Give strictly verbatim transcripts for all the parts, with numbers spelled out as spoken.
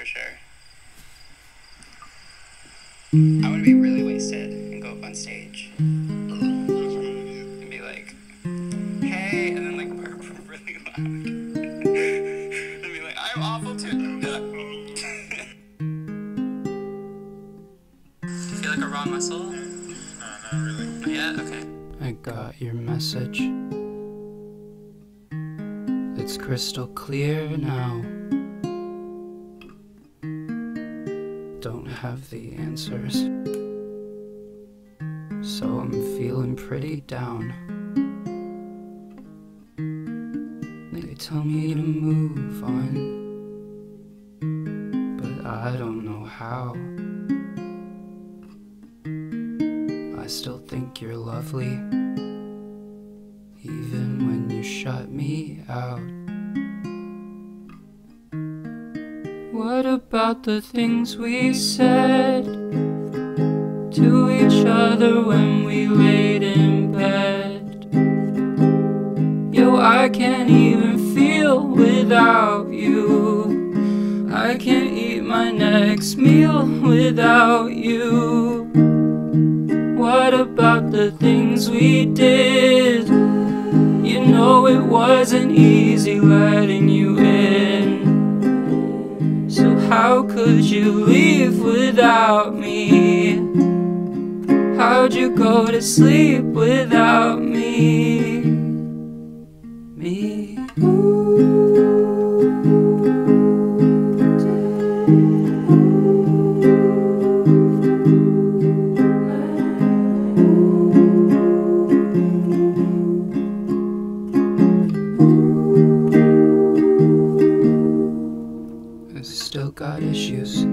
for sure. I want to be really wasted and go up on stage and be like, hey, and then like burp really loud. And be like, I'm awful too. Do you feel like a raw muscle? No, not really. Not yet? Okay. I got your message. It's crystal clear now. Don't have the answers, so I'm feeling pretty down. They tell me to move on, but I don't know how. I still think you're lovely, even when you shut me out. What about the things we said to each other when we laid in bed? Yo, I can't even feel without you. I can't eat my next meal without you. What about the things we did? You know it wasn't easy letting you in. So how could you leave without me? How'd you go to sleep without me? Me. Still got issues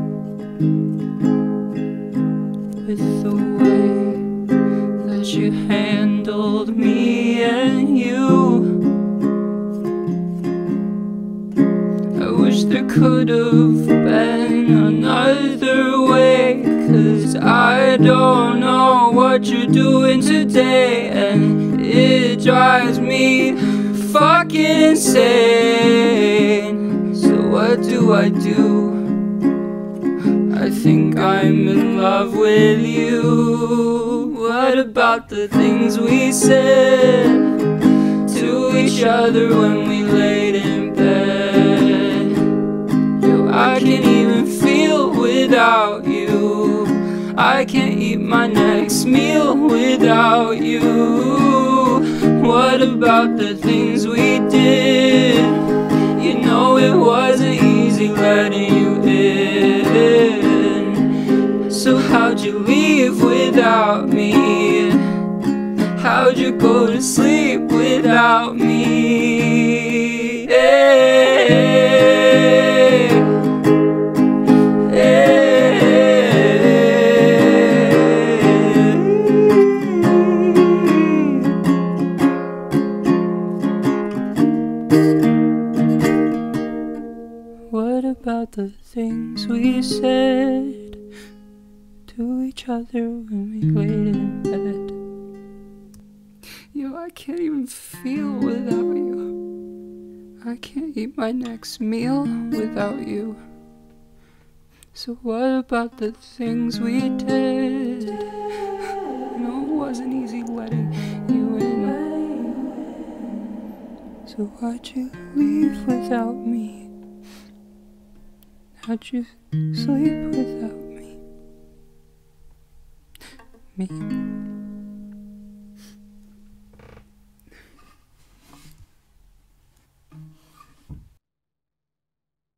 with the way that you handled me and you. I wish there could have been another way, 'cause I don't know what you're doing today, and it drives me fucking insane. What do I do? I think I'm in love with you. What about the things we said to each other when we laid in bed? Yo, I can't even feel without you. I can't eat my next meal without you. What about the things we did? You know it wasn't easy letting you in. So how'd you leave without me? How'd you go to sleep without me? Hey, hey. What about the things we said to each other when we laid in bed? Yo, I can't even feel without you. I can't eat my next meal without you. So what about the things we did? You know it wasn't easy letting you in. So why'd you leave without me? How'd you sleep without me? Me.